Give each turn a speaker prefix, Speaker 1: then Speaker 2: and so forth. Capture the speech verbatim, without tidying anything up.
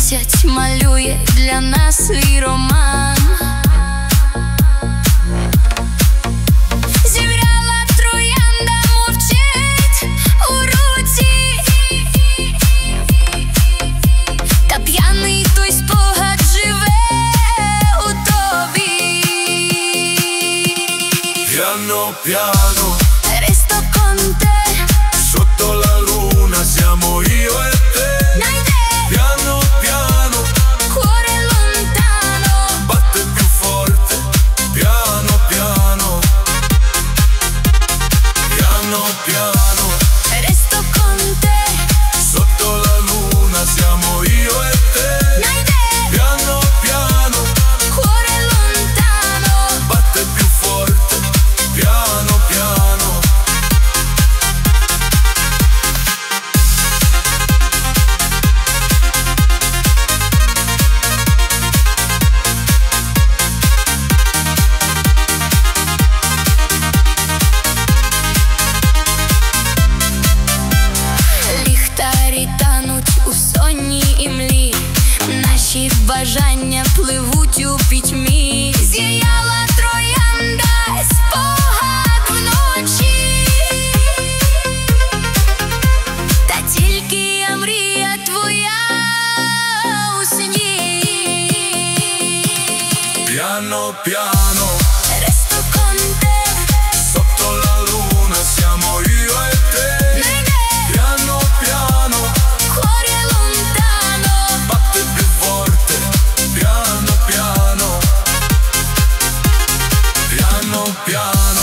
Speaker 1: місяць малює для нас свій роман. Зів'яла троянда мовчить у руці, та п'яний той спогад живе у тобі.
Speaker 2: Piano piano,
Speaker 1: Resto con te,
Speaker 2: sotto la luna siamo io e te. Piano piano,
Speaker 1: cuore lontano,
Speaker 2: batte più forte, piano piano. Piano piano,
Speaker 1: resto con te,
Speaker 2: sotto la luna siamo io e te. Piano piano,
Speaker 1: cuore lontano,
Speaker 2: batte più forte, piano piano.
Speaker 1: ліхтарі тануть у сонній імлі, наші бажання пливуть у пітьмі. Зіяла троянда, спогад вночі, та тільки я мрія твоя у сні.
Speaker 2: Piano piano,
Speaker 1: Resto con te,
Speaker 2: sotto la luna siamo io e te. Piano piano,
Speaker 1: cuore lontano,
Speaker 2: batte più forte, piano piano. Piano piano.